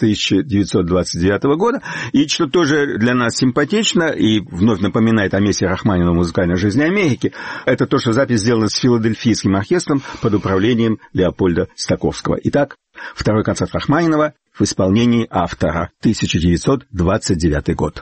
S9: 1929 года. И что тоже для нас симпатично и вновь напоминает о месте Рахманинова в музыкальной жизни Америки, это то, что запись сделана с филадельфийским оркестром под управлением Леопольда Стаковского. Итак, второй концерт Рахманинова в исполнении автора, 1929 год.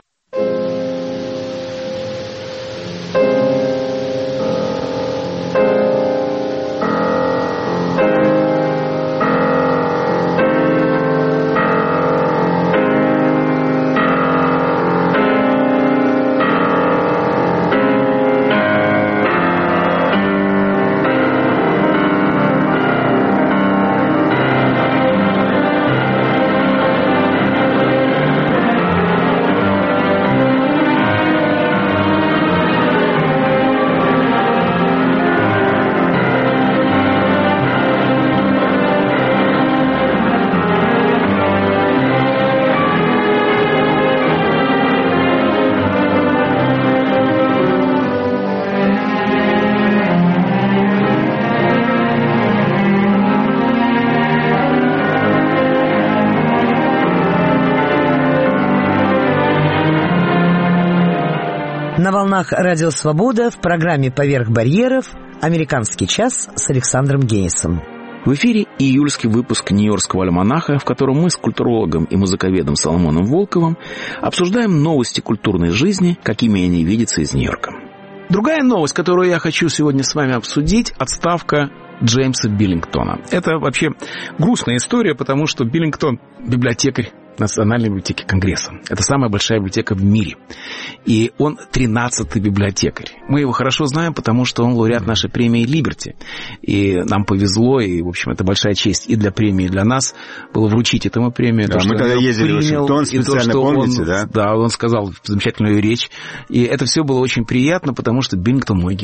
S2: На волнах «Радио Свобода» в программе «Поверх барьеров» «Американский час» с Александром Генисом.
S3: В эфире июльский выпуск Нью-Йоркского альманаха, в котором мы с культурологом и музыковедом Соломоном Волковым обсуждаем новости культурной жизни, какими они видятся из Нью-Йорка. Другая новость, которую я хочу сегодня с вами обсудить – отставка Джеймса Биллингтона. Это вообще грустная история, потому что Биллингтон – библиотекарь Национальной библиотеки Конгресса. Это самая большая библиотека в мире. И он 13-й библиотекарь. Мы его хорошо знаем, потому что он лауреат нашей премии «Либерти». И нам повезло, и, в общем, это большая честь и для премии, и для нас было вручить этому премию.
S9: Да, мы тогда ездили в Вашингтон, специально, помните, да?
S3: Да, он сказал замечательную речь. И это все было очень приятно, потому что Биллингтон мой герой.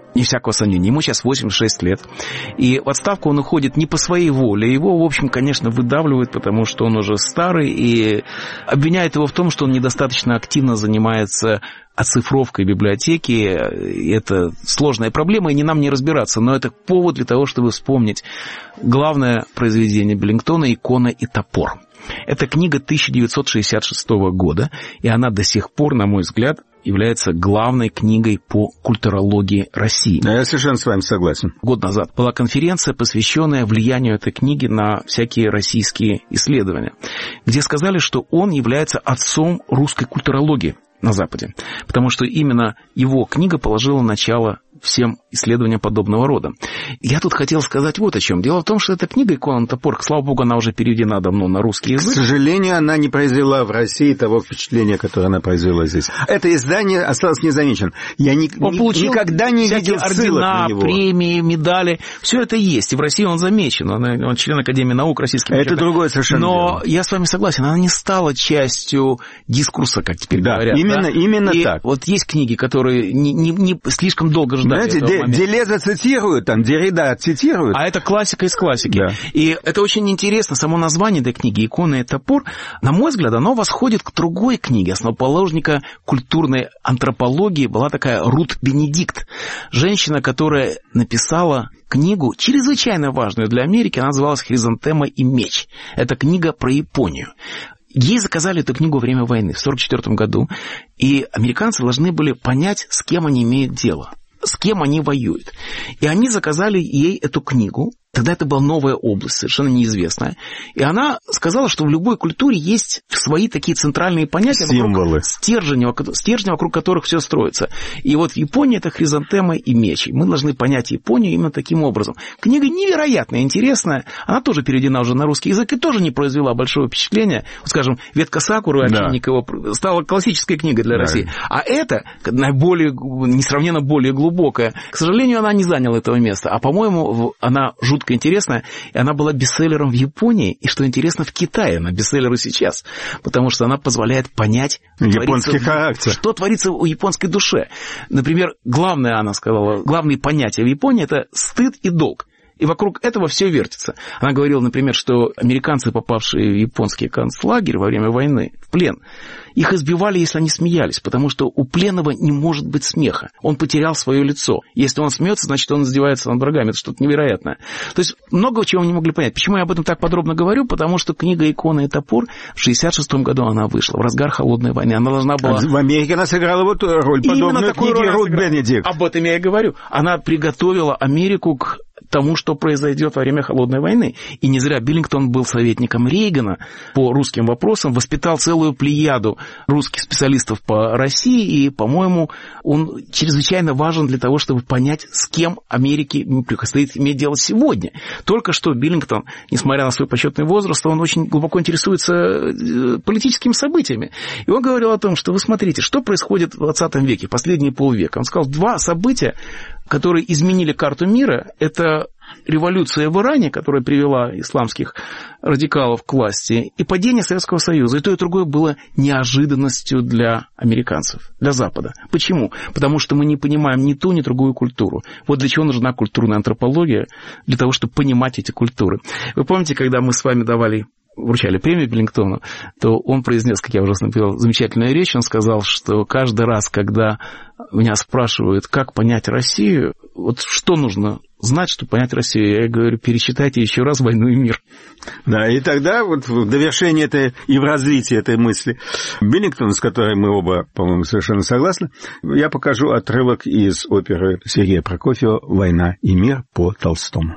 S3: Не всякого сомнения. Ему сейчас 86 лет. И в отставку он уходит не по своей воле. Его, в общем, конечно, выдавливают, потому что он уже старый, и обвиняют его в том, что он недостаточно активно занимается оцифровкой библиотеки. Это сложная проблема, и не нам не разбираться. Но это повод для того, чтобы вспомнить главное произведение Биллингтона «Икона и топор». Это книга 1966 года, и она до сих пор, на мой взгляд, является главной книгой по культурологии России.
S9: Я совершенно с вами согласен.
S3: Год назад была конференция, посвященная влиянию этой книги на всякие российские исследования, где сказали, что он является отцом русской культурологии на Западе, потому что именно его книга положила начало всем исследованиям подобного рода. Я тут хотел сказать вот о чем. Дело в том, что эта книга «Икона и топор», слава богу, она уже переведена давно на русский язык.
S9: К сожалению, она не произвела в России того впечатления, которое она произвела здесь. Это издание осталось незамеченным. Я никогда не видел ссылок на него.
S3: Премии, медали. Все это есть. И в России он замечен. Он член Академии наук российских.
S9: Это другое совершенно
S3: Но
S9: дело.
S3: я с вами согласен. Она не стала частью дискурса, как теперь говорят.
S9: Именно
S3: и
S9: так.
S3: Вот есть книги, которые не слишком долго ждали.
S9: Знаете, Делеза цитирует, там, Деррида цитирует.
S3: А это классика из классики.
S9: Да.
S3: И это очень интересно. Само название этой книги «Икона и топор», на мой взгляд, оно восходит к другой книге. Основоположника культурной антропологии была такая Рут Бенедикт. Женщина, которая написала книгу, чрезвычайно важную для Америки. Она называлась «Хризантема и меч». Это книга про Японию. Ей заказали эту книгу во время войны в 1944 году, и американцы должны были понять, с кем они имеют дело, с кем они воюют. И они заказали ей эту книгу. Тогда это была новая область, совершенно неизвестная. И она сказала, что в любой культуре есть свои такие центральные понятия,
S9: символы,
S3: стержни, вокруг которых все строится. И вот в Японии это хризантема и меч. И мы должны понять Японию именно таким образом. Книга невероятно интересная. Она тоже переведена уже на русский язык и тоже не произвела большого впечатления. Вот, скажем, «Ветка сакуры» Овчинникова стала классической книгой для России. А это несравненно более глубокая. К сожалению, она не заняла этого места. А, по-моему, она жутко интересная, и она была бестселлером в Японии, и, что интересно, в Китае она бестселлер и сейчас, потому что она позволяет понять,
S9: японский характер,
S3: что творится в японской душе. Например, главное, она сказала, главные понятия в Японии – это стыд и долг. И вокруг этого все вертится. Она говорила, например, что американцы, попавшие в японский концлагерь во время войны, в плен, их избивали, если они смеялись, потому что у пленного не может быть смеха. Он потерял свое лицо. Если он смеется, значит, он издевается над врагами. Это что-то невероятное. То есть много чего не могли понять. Почему я об этом так подробно говорю? Потому что книга «Икона и топор» в 1966 году она вышла, в разгар холодной войны. Она должна была...
S9: В Америке она сыграла вот роль подобную книге Рут Бенедикт.
S3: Об этом я и говорю. Она приготовила Америку к тому, что произойдет во время холодной войны. И не зря Биллингтон был советником Рейгана по русским вопросам, воспитал целую плеяду русских специалистов по России, и, по-моему, он чрезвычайно важен для того, чтобы понять, с кем Америке предстоит иметь дело сегодня. Только что Биллингтон, несмотря на свой почетный возраст, он очень глубоко интересуется политическими событиями. И он говорил о том, что вы смотрите, что происходит в 20 веке, последние полвека. Он сказал, два события, которые изменили карту мира, это революция в Иране, которая привела исламских радикалов к власти, и падение Советского Союза. И то, и другое было неожиданностью для американцев, для Запада. Почему? Потому что мы не понимаем ни ту, ни другую культуру. Вот для чего нужна культурная антропология, для того, чтобы понимать эти культуры. Вы помните, когда мы с вами вручали премию Биллингтону, то он произнес, как я уже написал, замечательную речь. Он сказал, что каждый раз, когда меня спрашивают, как понять Россию, вот что нужно знать, чтобы понять Россию, я говорю, перечитайте еще раз «Войну и мир».
S9: Да, и тогда вот в довершение этой и в развитии этой мысли Биллингтона, с которой мы оба, по-моему, совершенно согласны, я покажу отрывок из оперы Сергея Прокофьева «Война и мир» по Толстому.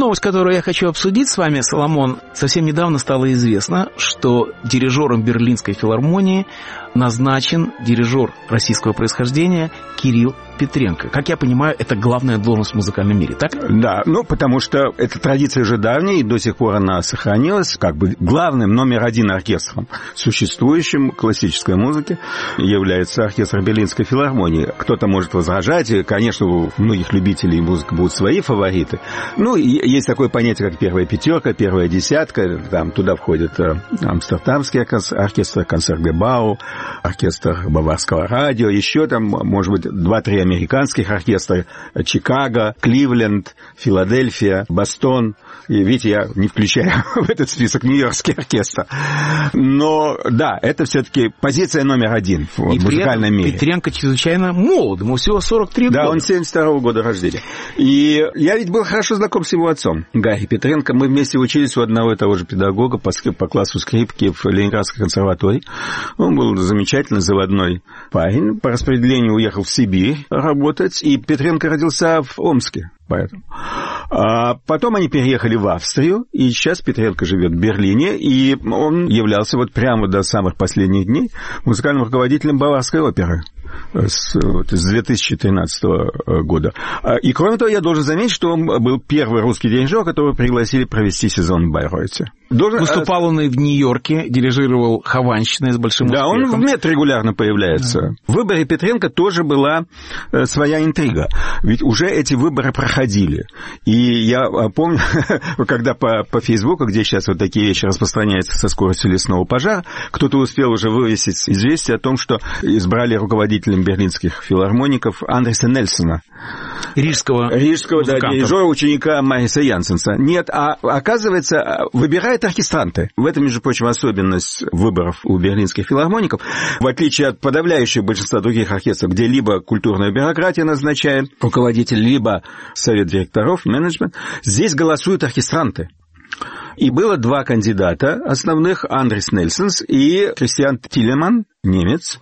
S3: новость, которую я хочу обсудить с вами, Соломон. Совсем недавно стало известно, что дирижером Берлинской филармонии назначен дирижер российского происхождения Кирилл Петренко. Как я понимаю, это главная должность в музыкальном мире, так?
S9: Да, потому что эта традиция уже давняя, и до сих пор она сохранилась. Как бы главным, номер один оркестром, существующим в классической музыке, является оркестр Берлинской филармонии. Кто-то может возражать, и, конечно, у многих любителей музыки будут свои фавориты. Есть такое понятие, как первая пятерка, первая десятка. Там туда входит Амстердамский оркестр, Концертгебау, оркестр Баварского радио, еще там, может быть, 2-3 американских оркестра: Чикаго, Кливленд, Филадельфия, Бостон. И, видите, я не включаю в этот список Нью-Йоркский оркестр. Но, да, это все-таки позиция номер один в музыкальном мире.
S3: Петренко чрезвычайно молод, ему всего 43 года.
S9: Да, он 72-го года рождения. И я ведь был хорошо знаком с его отцом, Гарри Петренко. Мы вместе учились у одного и того же педагога по классу скрипки в Ленинградской консерватории. Он был замечательный заводной парень. По распределению уехал в Сибирь работать, и Петренко родился в Омске. Поэтому. А потом они переехали в Австрию, и сейчас Петренко живет в Берлине, и он являлся вот прямо до самых последних дней музыкальным руководителем Баварской оперы с 2013 года. И, кроме того, я должен заметить, что он был первый русский дирижер, которого пригласили провести сезон в Байройте.
S3: Выступал он и в Нью-Йорке, дирижировал Хованщиной с большим успехом.
S9: Да, он в МЭТ регулярно появляется. Да. В выборе Петренко тоже была своя интрига. Ведь уже эти выборы проходили. И я помню, когда по Фейсбуку, где сейчас вот такие вещи распространяются со скоростью лесного пожара, кто-то успел уже вывесить известие о том, что избрали руководителем берлинских филармоников Андреса Нельсона.
S3: Рижского
S9: дирижера, ученика Мариса Янсенса. Нет, оказывается, выбирают оркестранты. В этом, между прочим, особенность выборов у берлинских филармоников. В отличие от подавляющего большинства других оркестров, где либо культурная бюрократия назначает руководитель, либо совет директоров, менеджмент, здесь голосуют оркестранты. И было два кандидата основных: Андрес Нельсонс и Кристиан Тилеман, немец.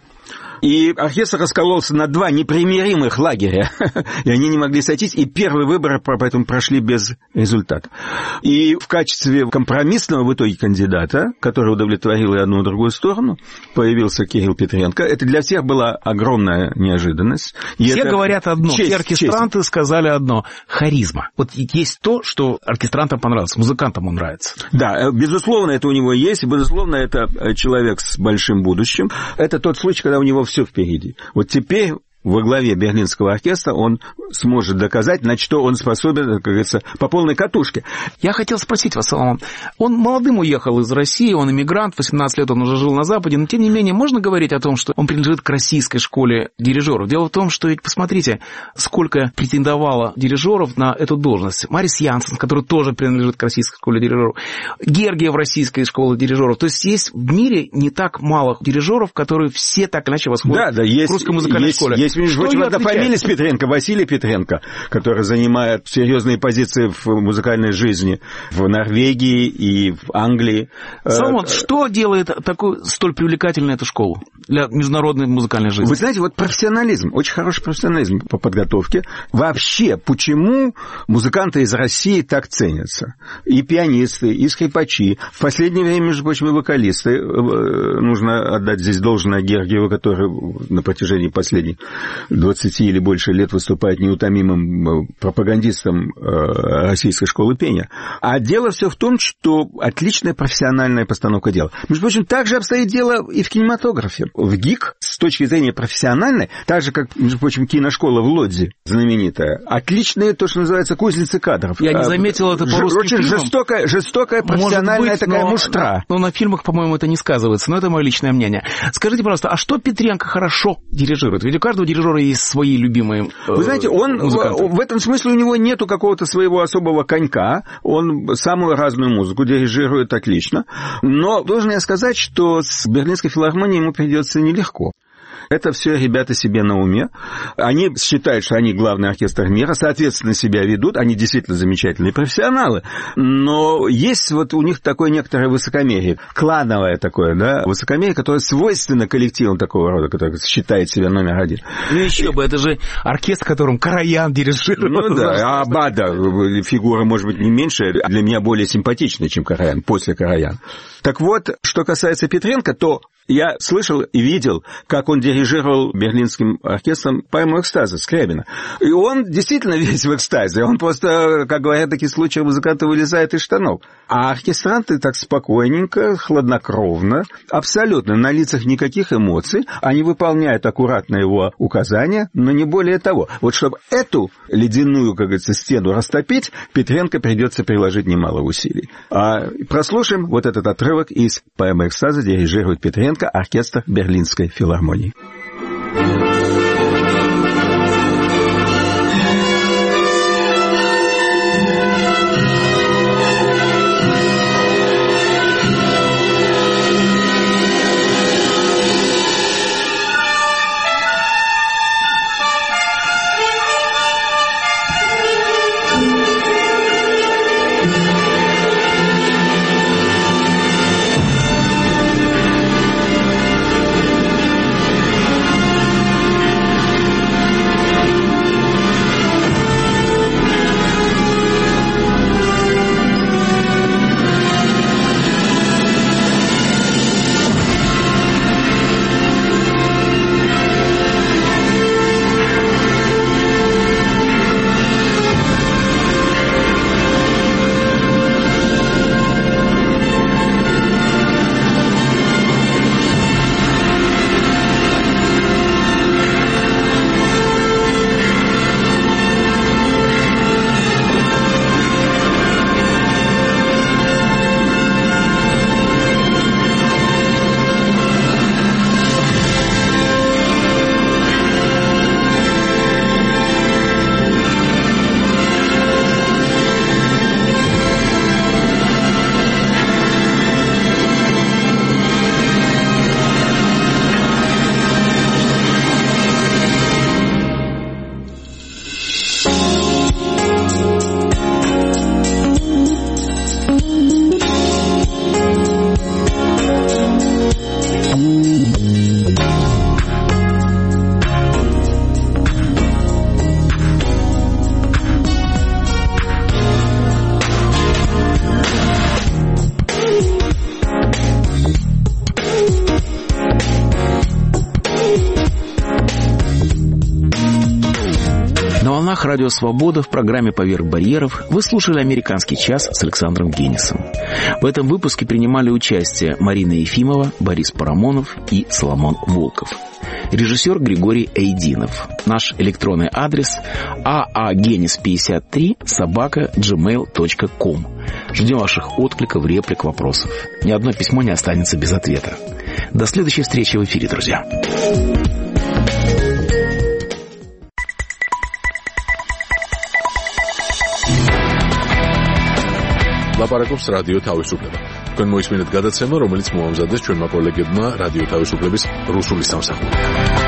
S9: И оркестр раскололся на два непримиримых лагеря, и они не могли сойтись, и первые выборы поэтому прошли без результата. И в качестве компромиссного в итоге кандидата, который удовлетворил и одну, и другую сторону, появился Кирилл Петренко. Это для всех была огромная неожиданность.
S3: Все говорят одно, все оркестранты сказали одно: харизма. Вот есть то, что оркестрантам понравилось, музыкантам он нравится.
S9: Да, безусловно, это у него есть, безусловно, это человек с большим будущим. Это тот случай, когда у него все впереди. Вот теперь во главе Берлинского оркестра он сможет доказать, на что он способен, как говорится, по полной катушке.
S3: Я хотел спросить вас, Соломон, он молодым уехал из России, он эмигрант, 18 лет он уже жил на Западе, но тем не менее можно говорить о том, что он принадлежит к российской школе дирижеров? Дело в том, что ведь посмотрите, сколько претендовало дирижеров на эту должность. Марис Янсен, который тоже принадлежит к российской школе дирижеров, Гергиев российской школы дирижеров. То есть есть в мире не так мало дирижеров, которые все так или иначе восходят к русской музыкальной школе.
S9: Есть, между прочим, одна фамилия Петренко, Василий Петренко, который занимает серьезные позиции в музыкальной жизни в Норвегии и в Англии.
S3: Соломон, что делает такую столь привлекательную эту школу для международной музыкальной жизни?
S9: Вы знаете, вот профессионализм, очень хороший профессионализм по подготовке. Вообще, почему музыканты из России так ценятся? И пианисты, и скрипачи. В последнее время, между прочим, и вокалисты. Нужно отдать здесь должное Гергиеву, который на протяжении последних 20 или больше лет выступает неутомимым пропагандистом российской школы пения. А дело все в том, что отличная профессиональная постановка дела. Между прочим, так же обстоит дело и в кинематографе. В ГИК, с точки зрения профессиональной, так же, как, между прочим, киношкола в Лодзи, знаменитая, отличные, то, что называется, кузницы кадров.
S3: Я не заметил это по русским
S9: фильмам. Очень жестокая профессиональная быть, такая муштра.
S3: Но на фильмах, по-моему, это не сказывается, но это мое личное мнение. Скажите, пожалуйста, а что Петренко хорошо дирижирует? Ведь у каждого дирижера есть свои любимые
S9: Вы знаете, он в этом смысле у него нету какого-то своего особого конька. Он самую разную музыку дирижирует отлично. Но должен я сказать, что с Берлинской филармонией ему придется нелегко. Это все ребята себе на уме. Они считают, что они главный оркестр мира, соответственно, себя ведут. Они действительно замечательные профессионалы. Но есть вот у них такое некоторое высокомерие, клановое такое, да, высокомерие, которое свойственно коллективам такого рода, который считает себя номер один.
S3: Ну еще бы, это же оркестр, которым Караян дирижирует.
S9: Ну да, Абада, фигура, может быть, не меньше, для меня более симпатичная, чем Караян, после Караяна. Так вот, что касается Петренко, то я слышал и видел, как он дирижировал берлинским оркестром поэму «Экстаза» Скрябина. И он действительно весь в экстазе. Он просто, как говорят, в таких случаях музыканты вылезают из штанов. А оркестранты так спокойненько, хладнокровно, абсолютно на лицах никаких эмоций. Они выполняют аккуратно его указания, но не более того. Вот чтобы эту ледяную, как говорится, стену растопить, Петренко придется приложить немало усилий. А прослушаем вот этот отрывок из поэмы «Экстаза», дирижирует Петренко, оркестр Берлинской филармонии.
S3: Радио «Свобода» в программе «Поверх барьеров» вы слушали «Американский час» с Александром Генисом. В этом выпуске принимали участие Марина Ефимова, Борис Парамонов и Соломон Волков. Режиссер Григорий Эйдинов. Наш электронный адрес aagenis53@gmail.com. Ждем ваших откликов, реплик, вопросов. Ни одно письмо не останется без ответа. До следующей встречи в эфире, друзья.
S1: ლაპარაკობს რადიო თავისუფლება. თქვენ მოისმინეთ გადაცემა, რომელიც მოამზადეს ჩვენმა კოლეგებმა რადიო თავისუფლების რუსული სამსახური.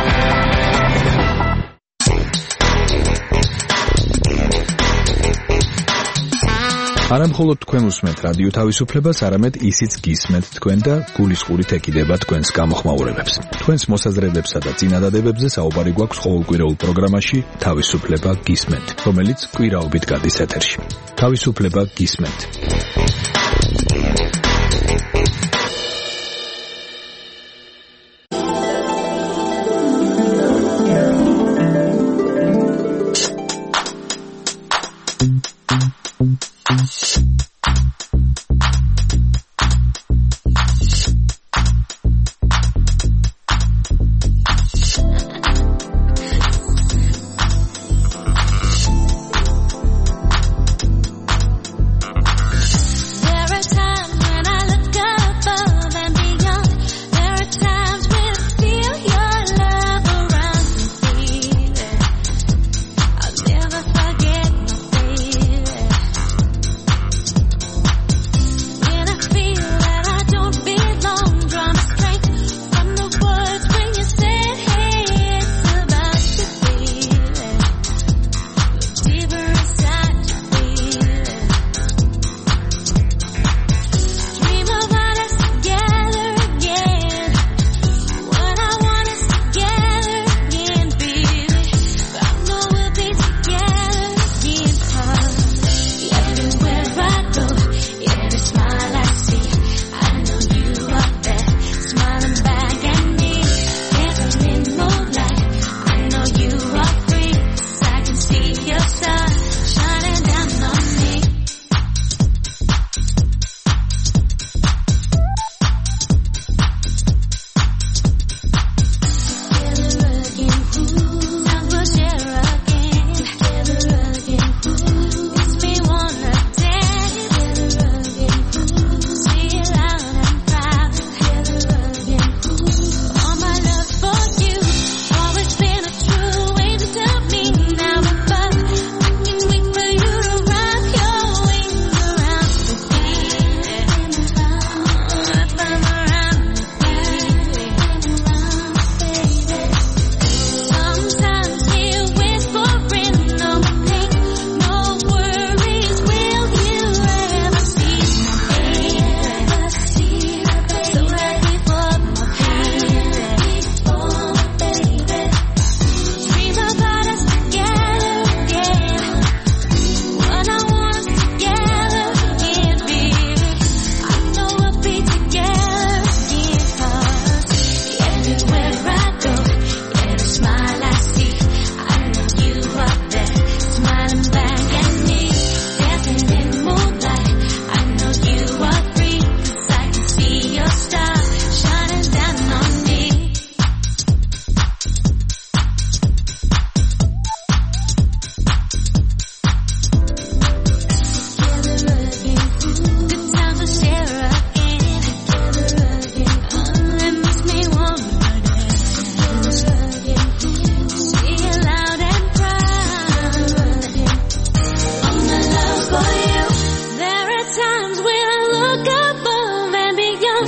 S10: არა მხოლოდ თქვენ უსმენთ რადიო თავისუფლებას, არამედ ისიც გისმენთ თქვენ და გულისყურით ეკიდება თქვენს გამოხმაურებებს. თქვენს მოსაზრებებსა და წინადადებებზე საუბარი გვაქვს ყოველკვირეულ პროგრამაში თავისუფლება გისმენთ, რომელიც კვირაობით გადის ეთერში. თავისუფლება გისმენთ.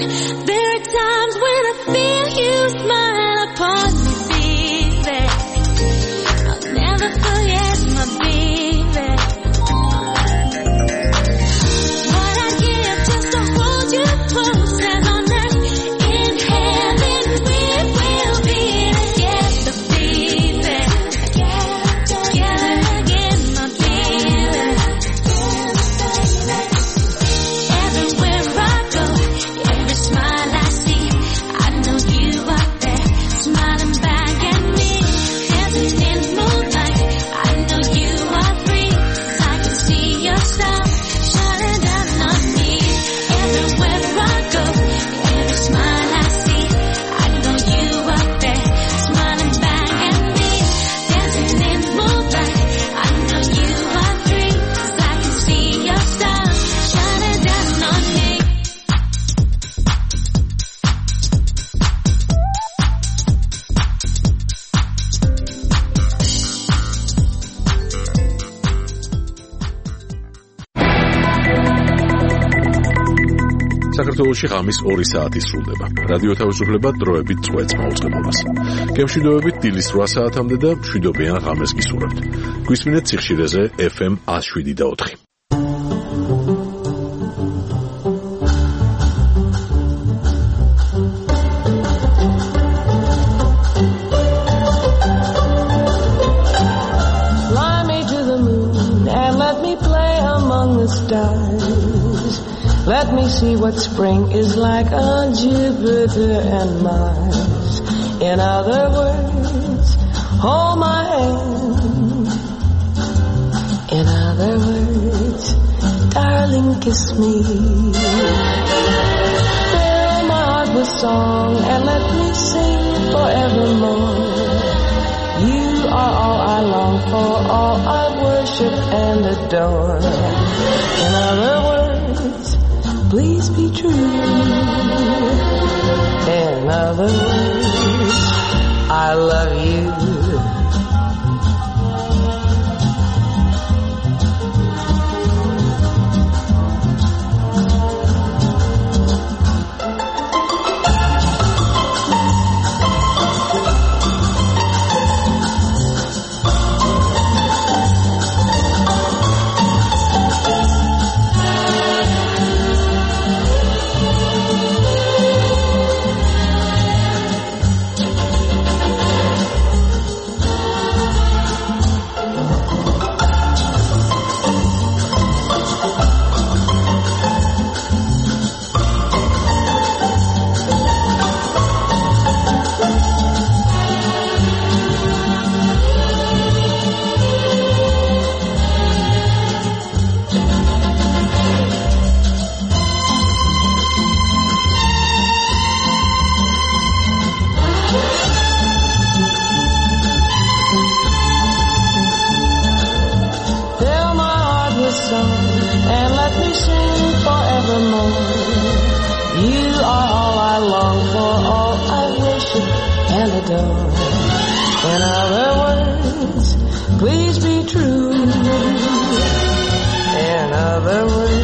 S11: There are times when I feel you smile upon me, baby. I'll never forget my baby. What I'd give just to hold you close as on earth in heaven we will be together, baby. Together again, my baby. Everywhere I go, every smile I see, I know you are there, smiling back at me. Dancing in moonlight, I know you are free, 'cause I can see your star shining down on me. Everywhere I go, every smile I see, I know you are there, smiling back at me. Dancing in moonlight, I know you are free, 'cause I can see your star shining down on me.
S1: საქართველოში ღამის 2 საათი სრულდება. რადიო თავისუფლება დროებით წვეთს მაუწყებლობას. გემშვიდობებით დილის 8 საათამდე და მშვიდობიან ღამეს გისურვებთ. გვისმინეთ სიხშირეზე FM 107.4.
S12: Fly me to the moon and let me play among the stars. Let me see what spring is like on Jupiter and Mars. In other words, hold my hand. In other words, darling, kiss me. Fill my heart with song and let me sing forevermore. You are all I long for, all I worship and adore. In other words, please be true. In other words, I love you. And let me sing forevermore. You are all I long for, all I worship and adore. In other words, please be true. In other words,